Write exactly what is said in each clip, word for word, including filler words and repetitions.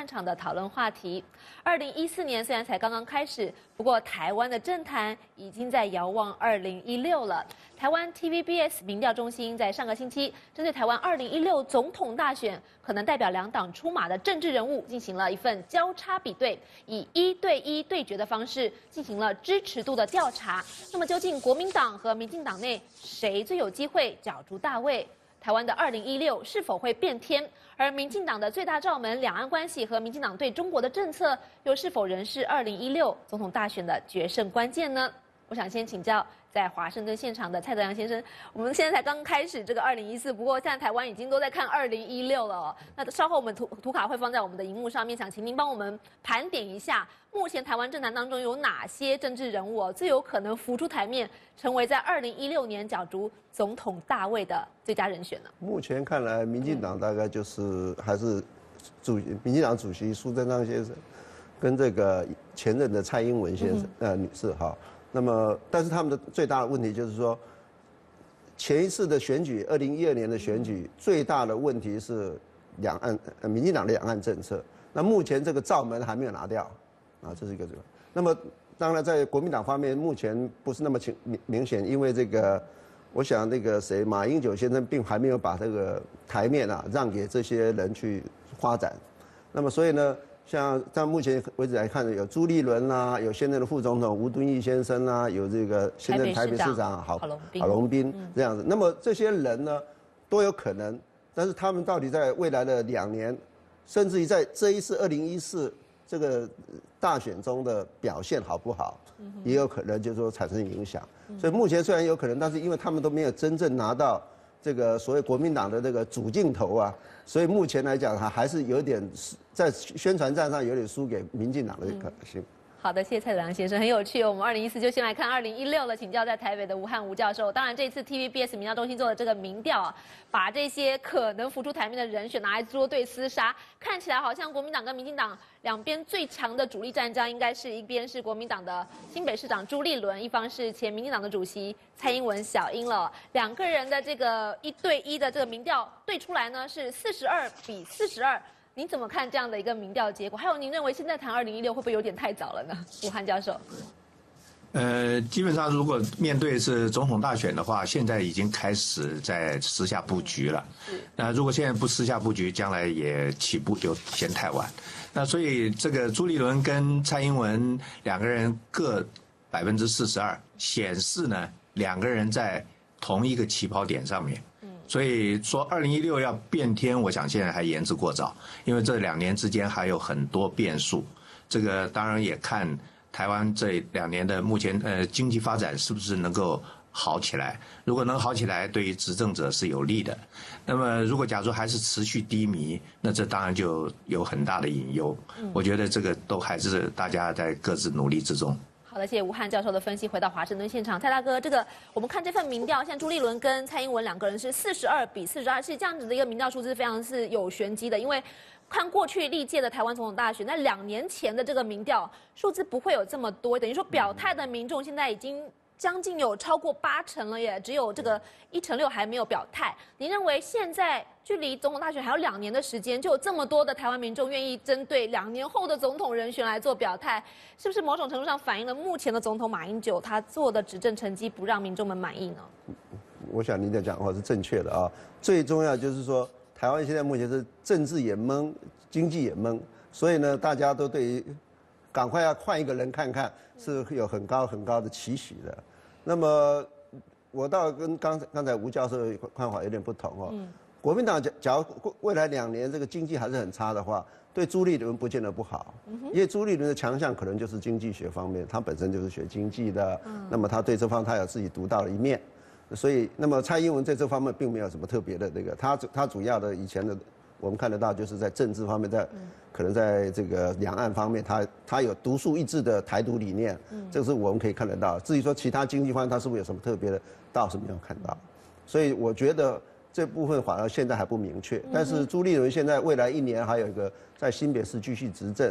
半场的讨论话题。二零一四年虽然才刚刚开始，不过台湾的政坛已经在遥望二零一六了。台湾 T V B S 民调中心在上个星期针对台湾二零一六总统大选可能代表两党出马的政治人物进行了一份交叉比对，以一对一对决的方式进行了支持度的调查。那么究竟国民党和民进党内谁最有机会角逐大位？台湾的二零一六是否会变天？而民进党的最大罩门两岸关系和民进党对中国的政策，又是否仍是二零一六总统大选的决胜关键呢？我想先请教在华盛顿现场的蔡德阳先生，我们现在才刚开始这个二零一四，不过现在台湾已经都在看二零一六了哦。那稍后我们图图卡会放在我们的荧幕上面，想请您帮我们盘点一下，目前台湾政坛当中有哪些政治人物、哦、最有可能浮出台面，成为在二零一六年角逐总统大位的最佳人选呢？ 目前看来，民进党大概就是还是主民进党主席苏贞昌先生，跟这个前任的蔡英文先生、嗯、呃女士哈。那么，但是他们的最大的问题就是说，前一次的选举，二零一二年的选举，最大的问题是两岸，呃，民进党的两岸政策。那目前这个罩门还没有拿掉，啊，这是一个这个。那么，当然在国民党方面，目前不是那么清明明显，因为这个，我想那个谁，马英九先生并还没有把这个台面啊让给这些人去发展。那么，所以呢？像到目前为止来看，有朱立伦啦，有现任的副总统吴敦义先生啦，有这个现任台北市长郝郝龙斌这样子。那么这些人呢，都有可能，但是他们到底在未来的两年，甚至于在这一次二零一四这个大选中的表现好不好，也有可能就是说产生影响。所以目前虽然有可能，但是因为他们都没有真正拿到这个所谓国民党的这个主镜头啊，所以目前来讲还还是有点在宣传战上有点输给民进党的可能性。嗯、 好的，谢谢蔡德良先生，很有趣哦。我们二零一四就先来看二零一六了，请教在台北的吴汉吴教授。当然，这次 T V B S 民调中心做的这个民调啊，把这些可能浮出台面的人选拿来作对厮杀，看起来好像国民党跟民进党两边最强的主力战将，应该是一边是国民党的新北市长朱立伦，一方是前民进党的主席蔡英文小英了。两个人的这个一对一的这个民调对出来呢是四十二比四十二。您怎么看这样的一个民调结果？还有，您认为现在谈二零一六会不会有点太早了呢？吴汉教授。 呃，基本上如果面对是总统大选的话，现在已经开始在私下布局了。那如果现在不私下布局，将来也起步就嫌太晚。那所以这个朱立伦跟蔡英文两个人各百分之四十二，显示呢两个人在同一个起跑点上面。所以说，二零一六要变天，我想现在还言之过早，因为这两年之间还有很多变数。这个当然也看台湾这两年的目前呃经济发展是不是能够好起来。如果能好起来，对于执政者是有利的。那么如果假如还是持续低迷，那这当然就有很大的隐忧。我觉得这个都还是大家在各自努力之中。 好的，谢谢吴汉教授的分析。回到华盛顿现场，蔡大哥，这个我们看这份民调，像朱立伦跟蔡英文两个人是四十二比四十二，是这样子的一个民调数字，非常是有玄机的。因为看过去历届的台湾总统大选，那两年前的这个民调数字不会有这么多，等于说表态的民众现在已经将近有超过八成了耶，只有这个一成六还没有表态。您认为现在距离总统大选还有两年的时间，就有这么多的台湾民众愿意针对两年后的总统人选来做表态，是不是某种程度上反映了目前的总统马英九他做的执政成绩不让民众们满意呢？ 我想您的讲话是正确的啊。最重要就是说，台湾现在目前是政治也懵，经济也懵，所以呢，大家都对于赶快要换一个人看看，是有很高很高的期许的。那么我倒跟刚才刚才吴教授的看法有点不同哦。嗯、国民党假假如未来两年这个经济还是很差的话，对朱立伦不见得不好，嗯、因为朱立伦的强项可能就是经济学方面，他本身就是学经济的，嗯、那么他对这方他有自己独到的一面，所以那么蔡英文在这方面并没有什么特别的那个，他他主要的以前的我们看得到就是在政治方面在。嗯可能在这个两岸方面，他他有独树一帜的台独理念，嗯，这个是我们可以看得到。至于说其他经济方面，他是不是有什么特别的，倒是没有看到。所以我觉得这部分反而现在还不明确。但是朱立伦现在未来一年还有一个在新北市继续执政，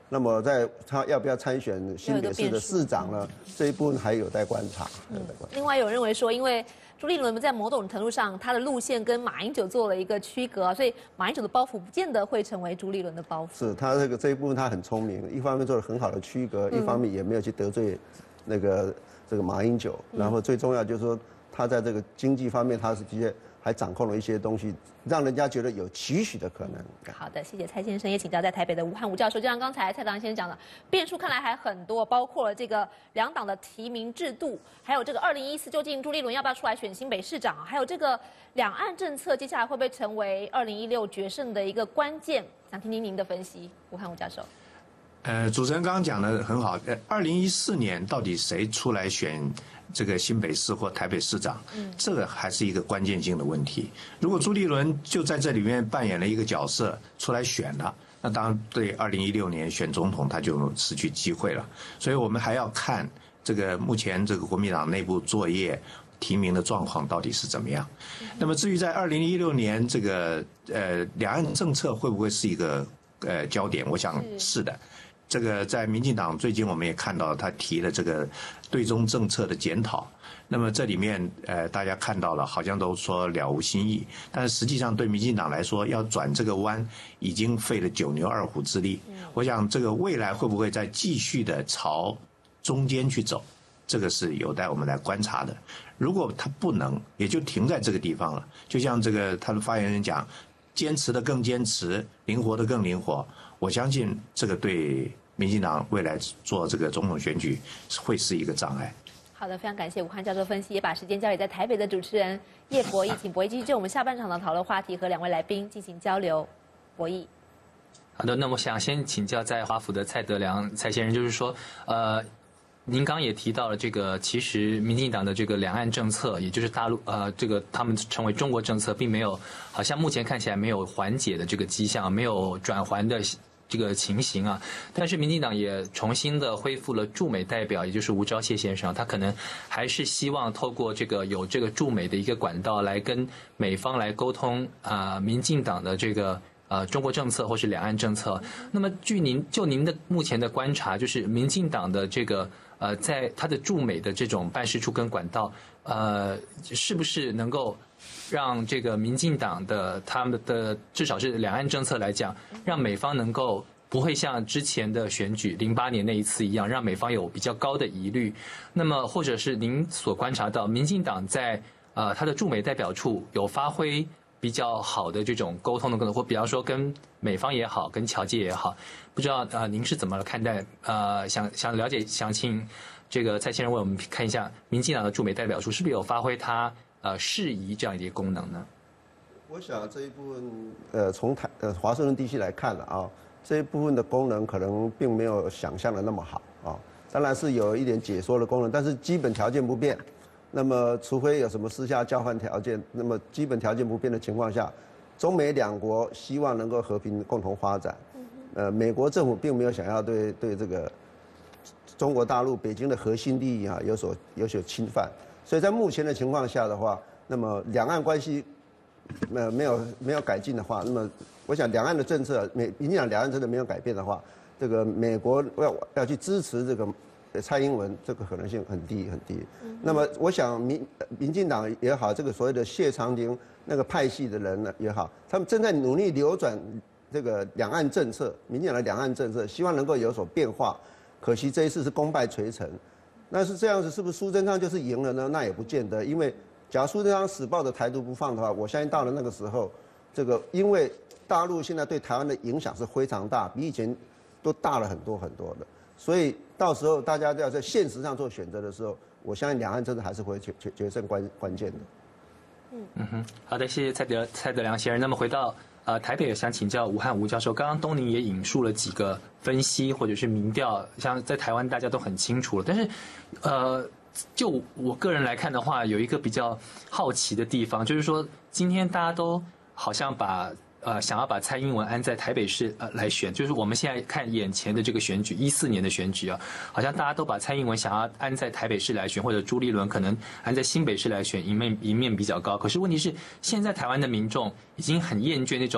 那么在他要不要参选新北市的市长呢？这一部分还有待观察。 嗯、另外有人认为说，因为朱立伦在某种程度上，他的路线跟马英九做了一个区隔，所以马英九的包袱不见得会成为朱立伦的包袱。 是他这个这一部分他很聪明，一方面做了很好的区隔，嗯、一方面也没有去得罪那个这个马英九。嗯、然后最重要就是说，他在这个经济方面，他是直接还掌控了一些东西，让人家觉得有期许的可能。 好的，谢谢蔡先生，也请教在台北的吴汉武教授。就像刚才蔡堂先生讲的，变数看来还很多，包括了这个两党的提名制度，还有这个二零一四究竟朱立伦要不要出来选新北市长，还有这个两岸政策接下来会不会成为二零一六决胜的一个关键？想听听您的分析，吴汉武教授。 呃，主持人刚刚讲的很好。呃，二零一四年到底谁出来选这个新北市或台北市长？嗯，这个还是一个关键性的问题。如果朱立伦就在这里面扮演了一个角色出来选了，那当然对二零一六年选总统他就失去机会了。所以我们还要看这个目前这个国民党内部作业提名的状况到底是怎么样。嗯、那么至于在二零一六年这个呃两岸政策会不会是一个呃焦点？我想是的。这个在民进党最近我们也看到他提了这个对中政策的检讨，那么这里面呃大家看到了好像都说了无新意，但是实际上对民进党来说要转这个弯已经费了九牛二虎之力。我想这个未来会不会再继续的朝中间去走，这个是有待我们来观察的。如果他不能，也就停在这个地方了，就像这个他的发言人讲，坚持的更坚持，灵活的更灵活，我相信这个对民进党未来做这个总统选举会是一个障碍。 好的，非常感谢吴汉教授分析，也把时间交给在台北的主持人叶博弈，请博弈继续就我们下半场的讨论话题和两位来宾进行交流。博弈。 好的，那我想先请教在华府的蔡德良蔡先生，就是说，呃。您刚也提到了这个，其实民进党的这个两岸政策，也就是大陆呃，这个他们称为中国政策，并没有，好像目前看起来没有缓解的这个迹象，没有转圜的这个情形啊。但是民进党也重新的恢复了驻美代表，也就是吴钊燮先生，他可能还是希望透过这个有这个驻美的一个管道来跟美方来沟通啊、呃，民进党的这个。呃，中国政策或是两岸政策，那么据您就您的目前的观察，就是民进党的这个呃，在他的驻美的这种办事处跟管道，呃，是不是能够让这个民进党的他们的至少是两岸政策来讲，让美方能够不会像之前的选举零八年那一次一样，让美方有比较高的疑虑？那么或者是您所观察到，民进党在呃他的驻美代表处有发挥比较好的这种沟通的可能，或比方说跟美方也好，跟侨界也好，不知道呃您是怎么看待？呃，想想了解，想请这个蔡先生为我们看一下，民进党的驻美代表处是不是有发挥它呃适宜这样一些功能呢？ 我想这一部分呃从台呃华盛顿地区来看了啊，这一部分的功能可能并没有想象的那么好啊，当然是有一点解说的功能，但是基本条件不变。那么，除非有什么私下交换条件，那么基本条件不变的情况下，中美两国希望能够和平共同发展。呃，美国政府并没有想要对对这个中国大陆北京的核心利益啊有所有所侵犯，所以在目前的情况下的话，那么两岸关系呃没有没有改进的话，那么我想两岸的政策，美民进党两岸政策没有改变的话，这个美国要要去支持这个。蔡英文这个可能性很低很低，嗯、那么我想民民进党也好，这个所谓的谢长廷那个派系的人呢也好，他们正在努力扭转这个两岸政策，民进党的两岸政策，希望能够有所变化。可惜这一次是功败垂成，那是这样子，是不是苏贞昌就是赢了呢？那也不见得，因为假如苏贞昌死抱着台独不放的话，我相信到了那个时候，这个因为大陆现在对台湾的影响是非常大，比以前都大了很多很多的。所以到时候大家都要在现实上做选择的时候，我相信两岸真的还是会决决决胜关关键的。 嗯嗯哼，好的，谢谢蔡德蔡德良先生。那么回到呃台北，也想请教吴汉吴教授，刚刚东宁也引述了几个分析或者是民调，像在台湾大家都很清楚了，但是呃，就我个人来看的话，有一个比较好奇的地方，就是说今天大家都好像把。呃，想要把蔡英文安在台北市呃来选，就是我们现在看眼前的这个选举，一四年的选举啊，好像大家都把蔡英文想要安在台北市来选，或者朱立伦可能安在新北市来选，赢面赢面比较高。可是问题是，现在台湾的民众已经很厌倦那种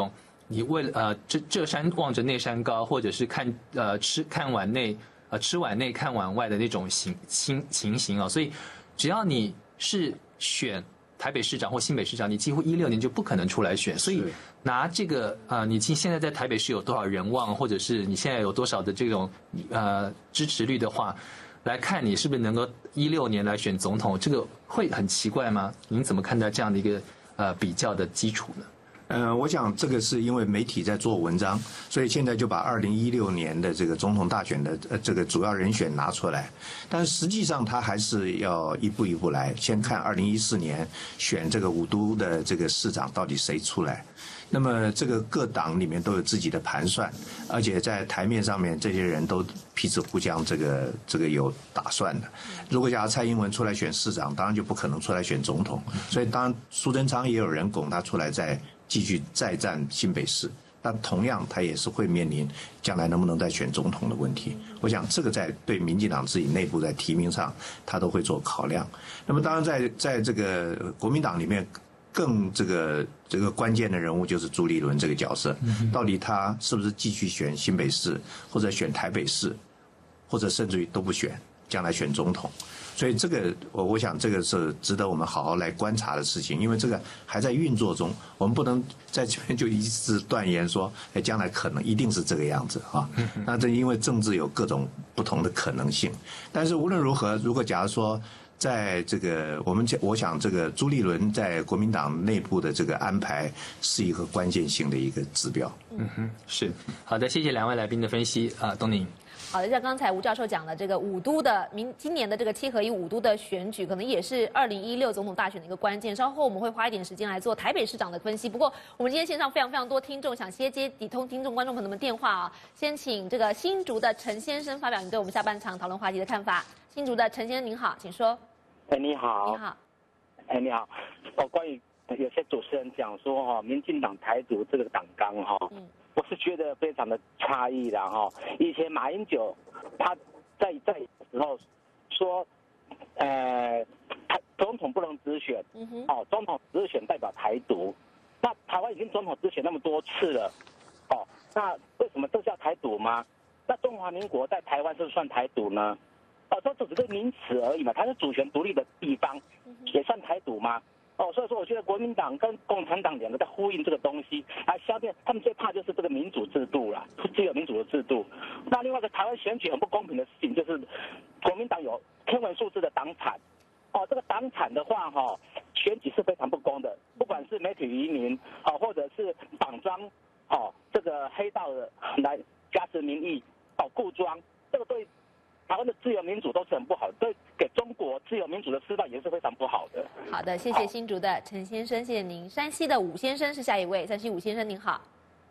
你为了呃这这山望着那山高，或者是看呃吃看碗内呃吃碗内看碗外的那种情情情形啊，所以只要你是选台北市长或新北市长，你几乎一六年就不可能出来选。所以拿这个呃，你现在在台北市有多少人望，或者是你现在有多少的这种呃支持率的话，来看你是不是能够一六年来选总统，这个会很奇怪吗？您怎么看待这样的一个呃比较的基础呢？ 呃，我想这个是因为媒体在做文章，所以现在就把二零一六年的这个总统大选的呃这个主要人选拿出来，但实际上他还是要一步一步来，先看二零一四年选这个五都的这个市长到底谁出来。那么这个各党里面都有自己的盘算，而且在台面上面这些人都彼此互相这个这个有打算的。如果假如蔡英文出来选市长，当然就不可能出来选总统，所以当然苏贞昌也有人拱他出来再继续再战新北市，但同样他也是会面临将来能不能再选总统的问题。我想这个在对民进党自己内部在提名上，他都会做考量。那么当然在在这个国民党里面，更这个这个关键的人物就是朱立伦这个角色，到底他是不是继续选新北市，或者选台北市，或者甚至于都不选，将来选总统。所以这个我我想这个是值得我们好好来观察的事情，因为这个还在运作中，我们不能在这边就一直断言说，哎，将来可能一定是这个样子啊。那这因为政治有各种不同的可能性，但是无论如何，如果假如说在这个我们我想这个朱立伦在国民党内部的这个安排是一个关键性的一个指标。 嗯哼，是好的，谢谢两位来宾的分析啊，东宁。 好的，像刚才吴教授讲的，这个五都的明今年的这个七合一五都的选举，可能也是二零一六总统大选的一个关键。稍后我们会花一点时间来做台北市长的分析。不过，我们今天线上非常非常多听众想先接抵通听众观众朋友们电话啊，先请这个新竹的陈先生发表你对我们下半场讨论话题的看法。新竹的陈先生您好，请说。 哎，你好。 你好。 哎，你好。哦，关于有些主持人讲说哈、哦，民进党台独这个党纲哈、哦。嗯。我是觉得非常的差异的哈。以前马英九他在在时候说，呃，总统不能直选，嗯哼，哦，总统直选代表台独。那台湾已经总统直选那么多次了，哦，那为什么这叫台独吗？那中华民国在台湾是不是算台独呢？哦，这只是个名词而已嘛，它是主权独立的地方，也算台独吗？哦，所以说我觉得国民党跟共产党两个在呼应这个东西，来消灭他们最怕就是这个民主制度啦，自由民主的制度。那另外一个台湾选举很不公平的事情就是，国民党有天文数字的党产，哦，这个党产的话哈、哦，选举是非常不公的，不管是媒体移民，哦，或者是绑装，哦，这个黑道的来加持民意，哦，固装，这个对台湾的自由民主都是很不好的，对给中国自由民主的示范也是非常不好的。 好的，谢谢新竹的陈先生，谢谢您。山西的武先生是下一位，山西武先生您好。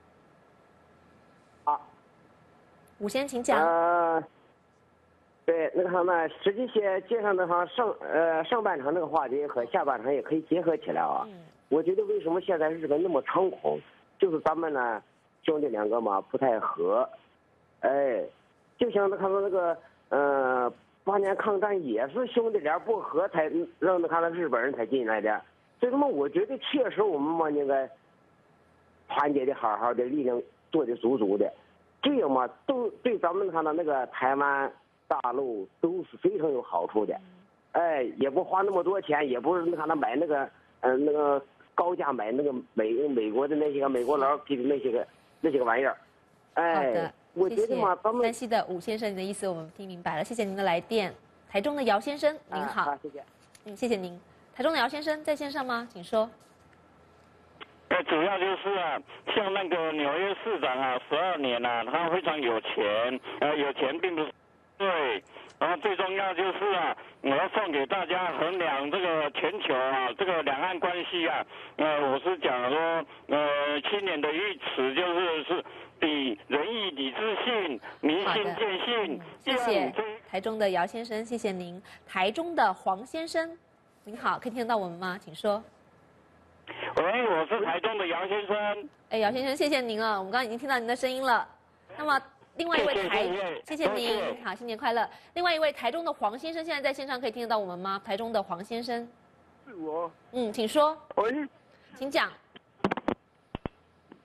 好， 武先请讲。 呃，对，那个什么，实际些介绍的哈上呃上半场那个话题和下半场也可以结合起来啊。嗯。我觉得为什么现在日本那么猖狂，就是咱们呢兄弟两个嘛不太合，哎，就像那看到那个呃。八年抗战也是兄弟俩不和才让他看到日本人才进来的，所以说嘛，我觉得确实我们嘛应该团结的好好的，力量做的足足的，这样嘛都对咱们看到那个台湾大陆都是非常有好处的，哎，也不花那么多钱，也不是看他买那个嗯、呃、那个高价买那个美美国的那些个美国佬给的那些个那些个玩意儿，哎。我觉得嘛，咱们山西的武先生，你的意思我们听明白了，谢谢您的来电。台中的姚先生，您好。 啊，谢谢。 嗯，谢谢您。台中的姚先生在线上吗？请说。 呃，主要就是啊，像那个纽约市长啊，十二年啊，他非常有钱，呃，有钱并不是对，然后最重要就是啊，我要送给大家衡量这个全球啊，这个两岸关系啊，呃，我是讲说，呃，青年的语词就是是。比仁义礼智信，民信见信、嗯。 谢谢台中的姚先生，谢谢您。台中的黄先生，您好，可以听得到我们吗？请说。 喂，我是台中的姚先生。 哎，姚先生，谢谢您啊，我们刚刚已经听到您的声音了。那么，另外一位台，谢谢, 谢, 谢, 谢谢您，好，新年快乐。另外一位台中的黄先生，现在在线上可以听得到我们吗？台中的黄先生。 是我。 嗯，请说。 喂。 请讲。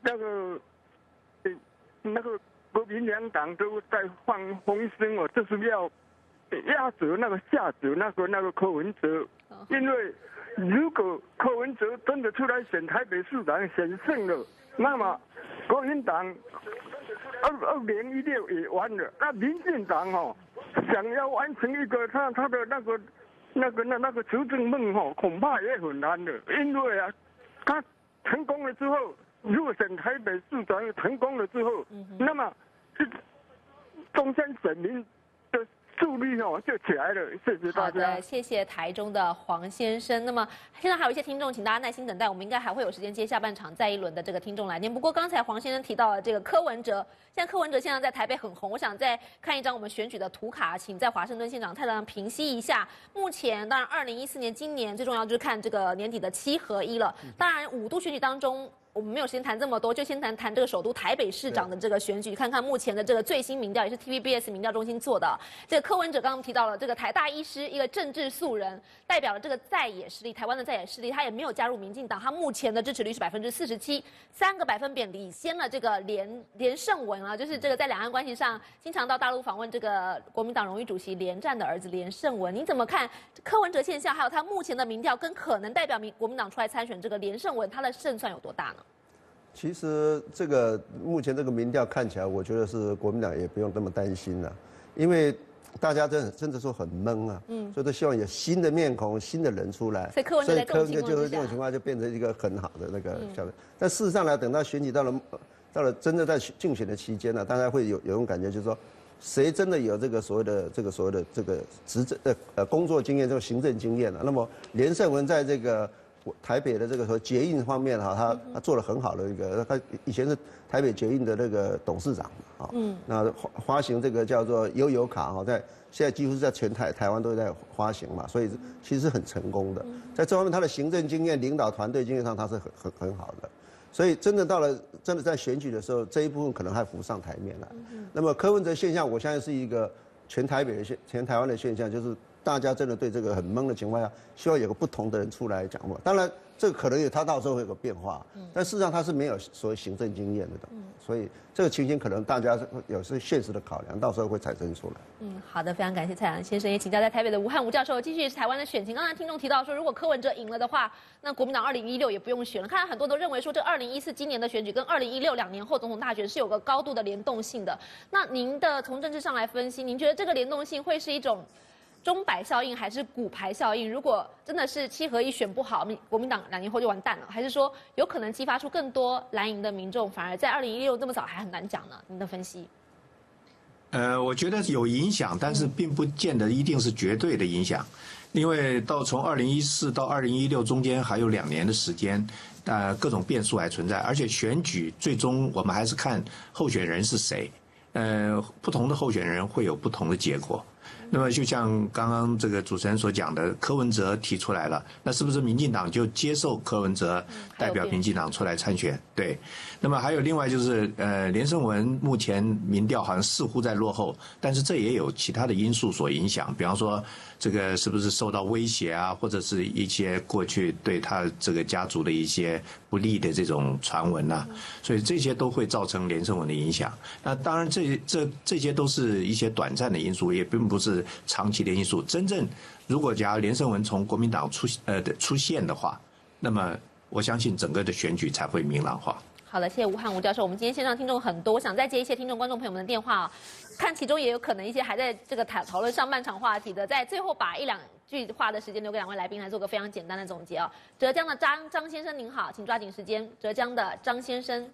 那个，呃，那个国民两党都在放风声哦，就是要压制那个下止那个那个柯文哲，因为如果柯文哲真的出来选台北市长选胜了，那么国民党二二零一六也完了，那民进党哦想要完成一个他他的那个那个那那个执政梦哦，恐怕也很难的，因为啊，他成功了之后。如果选台北市长成功了之后，嗯、那么这中山选民的助力哦就起来了。谢谢大家。 好的，谢谢台中的黄先生。那么现在还有一些听众，请大家耐心等待，我们应该还会有时间接下半场再一轮的这个听众来电。不过刚才黄先生提到了这个柯文哲，现在柯文哲现在在台北很红，我想再看一张我们选举的图卡，请在华盛顿现场蔡导平息一下。目前当然二零一四年今年最重要就是看这个年底的七合一了。当然五都选举当中。我们没有先谈这么多，就先谈谈这个首都台北市长的这个选举，看看目前的这个最新民调，也是 T V B S 民调中心做的。这个柯文哲刚刚提到了这个台大医师，一个政治素人，代表了这个在野势力，台湾的在野势力，他也没有加入民进党，他目前的支持率是百分之四十七，三个百分点领先了这个连连胜文啊，就是这个在两岸关系上经常到大陆访问这个国民党荣誉主席连战的儿子连胜文，你怎么看柯文哲现象，还有他目前的民调跟可能代表民国民党出来参选这个连胜文，他的胜算有多大呢？ 其实这个目前这个民调看起来，我觉得是国民党也不用那么担心了，因为大家真的真的说很闷啊，嗯，所以都希望有新的面孔、新的人出来。 所以柯文哲在这种情况之下， 就这种情况就变成一个很好的那个效果。嗯、但事实上呢，等到选举到了到了真的在竞选的期间呢，大家会有有种感觉，就是说，谁真的有这个所谓的这个所谓的这个执政呃呃工作经验、这个行政经验了、啊？那么连胜文在这个。台北的这个说捷运方面哈，他他做了很好的一个，他以前是台北捷运的那个董事长啊，嗯，那发行这个叫做悠游卡哈，在现在几乎是在全台台湾都在发行嘛，所以其实很成功的，在这方面他的行政经验、领导团队经验上他是很很很好的，所以真的到了真的在选举的时候，这一部分可能还浮上台面来。那么柯文哲现象，我相信是一个全台北的现全台湾的现象，就是。大家真的对这个很懵的情况下，希望有个不同的人出来讲话。当然，这个可能有他到时候会有个变化，嗯、但事实上他是没有所谓行政经验的，嗯、所以这个情形可能大家有是现实的考量，到时候会产生出来。 嗯，好的，非常感谢蔡阳先生，也请教在台北的吴汉吴教授，继续是台湾的选情。刚才听众提到说，如果柯文哲赢了的话，那国民党二零一六也不用选了。看来很多都认为说，这二零一四今年的选举跟二零一六两年后总统大选是有个高度的联动性的。那您的从政治上来分析，您觉得这个联动性会是一种？钟摆效应还是骨牌效应？如果真的是七合一选不好，国民党两年后就完蛋了，还是说有可能激发出更多蓝营的民众，反而在二零一六这么早还很难讲呢？您的分析？ 呃，我觉得有影响，但是并不见得一定是绝对的影响，因为到从二零一四到二零一六中间还有两年的时间，呃，各种变数还存在，而且选举最终我们还是看候选人是谁，呃，不同的候选人会有不同的结果。那么就像刚刚这个主持人所讲的，柯文哲提出来了，那是不是民进党就接受柯文哲代表民进党出来参选？对。那么还有另外就是，呃，连胜文目前民调好像似乎在落后，但是这也有其他的因素所影响，比方说这个是不是受到威胁啊，或者是一些过去对他这个家族的一些不利的这种传闻啊，所以这些都会造成连胜文的影响。那当然这这这些都是一些短暂的因素，也并不是长期的因素。真正如果假如连胜文从国民党出呃出现的话，那么我相信整个的选举才会明朗化。 好的，谢谢吴汉吴教授。我们今天线上听众很多，我想再接一些听众观众朋友们的电话啊，看其中也有可能一些还在这个讨讨论上半场话题的，在最后把一两句话的时间留给两位来宾来做个非常简单的总结啊。浙江的张张先生您好，请抓紧时间。浙江的张先生。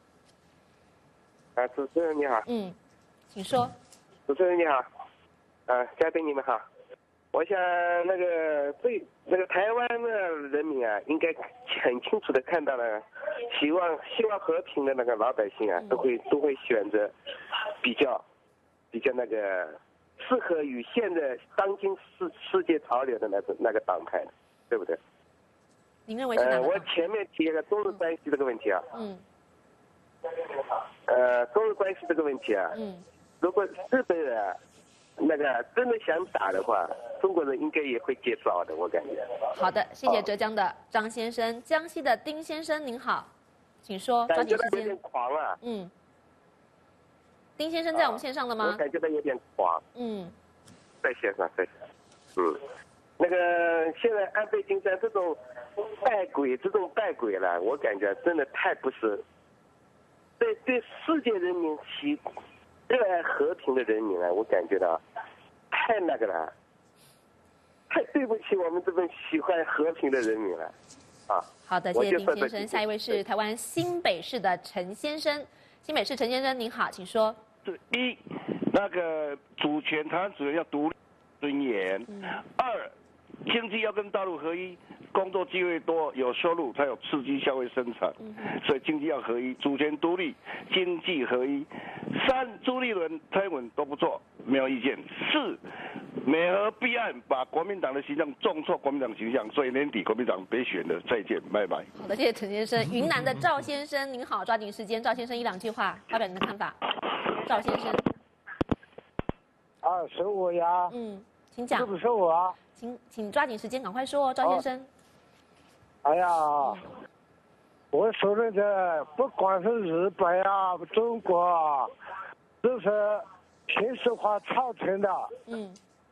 啊，主持人你好。 嗯，请说。 主持人你好，啊，嘉宾你们好。我想那个最那个台湾的人民啊，应该很清楚的看到了，希望希望和平的那个老百姓啊，都会都会选择比较比较那个适合于现在当今世世界潮流的那个那个党派的，对不对？ 您认为是哪个？ 呃，我前面提一个中日关系这个问题啊。 嗯。 呃，中日关系这个问题啊。 嗯。 如果日本人啊，那个真的想打的话，中国人应该也会接招的，我感觉。 好的，谢谢浙江的张先生。江西的丁先生您好， 请说，抓感紧时间觉他有点。狂啊。 嗯，丁先生在我们线上了吗？ 我感觉他有点狂。 嗯， 在线上，在线上。嗯，那个现在安倍晋三这种败鬼，这种败鬼了，我感觉真的太不是对对世界人民起热爱和平的人民啊，我感觉到太那个了，太对不起我们这边喜欢和平的人民了。啊， 好的，谢谢丁先生。下一位是台湾新北市的陈先生。新北市陈先生您好，请说。 是一，那个主权台湾主权要独立尊严；嗯、二，经济要跟大陆合一，工作机会多，有收入才有刺激消费生产，嗯、所以经济要合一，主权独立，经济合一。三，朱立伦、蔡英文都不错，没有意见。四，美和弊案把国民党的形象重挫国民党形象，所以年底国民党别选了，再见，拜拜。 好的，谢谢陈先生。云南的赵先生您好，抓紧时间，赵先生一两句话发表您的看法。赵先生。 啊，是我呀。 嗯，请讲。 是不是我啊？ 请请抓紧时间，赶快说哦，赵先生。 哎呀，我说那个不管是日本啊、中国啊，都是现实化造成的。 嗯。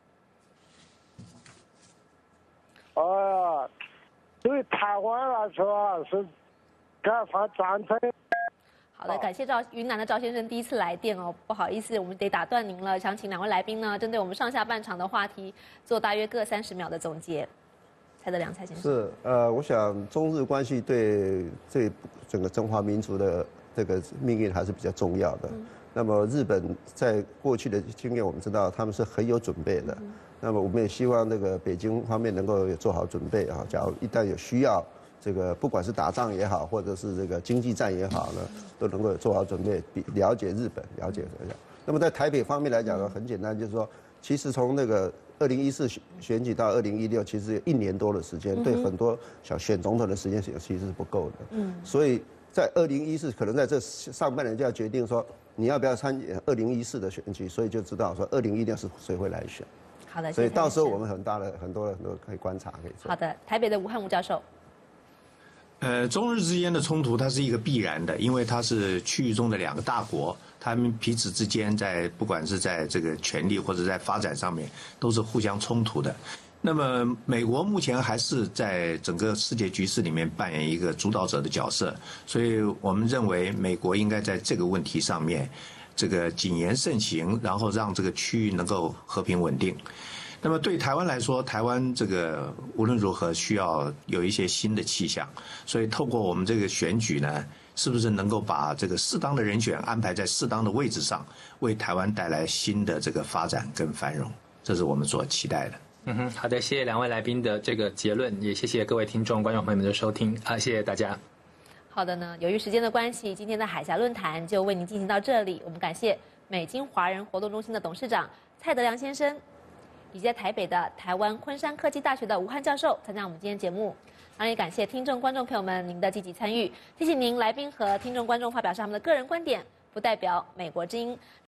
呃，对台湾来说是该发赞成。 好的，感谢赵云南的赵先生第一次来电哦，不好意思，我们得打断您了。想请两位来宾呢，针对我们上下半场的话题，做大约各三十秒的总结。蔡德良蔡先生。 是，呃，我想中日关系对对整个中华民族的这个命运还是比较重要的。嗯、那么日本在过去的经验，我们知道他们是很有准备的。嗯、那么我们也希望那个北京方面能够有做好准备啊，假如一旦有需要。这个不管是打仗也好，或者是这个经济战也好呢，都能够做好准备，了解日本，了解这个。那么在台北方面来讲呢，很简单，就是说，其实从那个二零一四选举到二零一六，其实有一年多的时间，对很多想选总统的时间其实是不够的。嗯。所以在二零一四，可能在这上半年就要决定说，你要不要参加二零一四的选举，所以就知道说二零一六是谁会来选。 好的。 所以到时候我们很大的很多很多可以观察可以做。 好的，台北的吴汉武教授。 呃，中日之间的冲突它是一个必然的，因为它是区域中的两个大国，他们彼此之间在不管是在这个权力或者在发展上面都是互相冲突的。那么美国目前还是在整个世界局势里面扮演一个主导者的角色，所以我们认为美国应该在这个问题上面这个谨言慎行，然后让这个区域能够和平稳定。那么对台湾来说，台湾这个无论如何需要有一些新的气象，所以透过我们这个选举呢，是不是能够把这个适当的人选安排在适当的位置上，为台湾带来新的这个发展跟繁荣，这是我们所期待的。 嗯哼，好的，谢谢两位来宾的这个结论，也谢谢各位听众、观众朋友们的收听啊，谢谢大家。 好的呢，由于时间的关系，今天的海峡论坛就为您进行到这里。我们感谢美金华人活动中心的董事长蔡德良先生。以及在台北的台湾昆山科技大学的吴汉教授参加我们今天节目，当然也感谢听众观众朋友们您的积极参与，提醒您来宾和听众观众发表是他们的个人观点，不代表美国之音。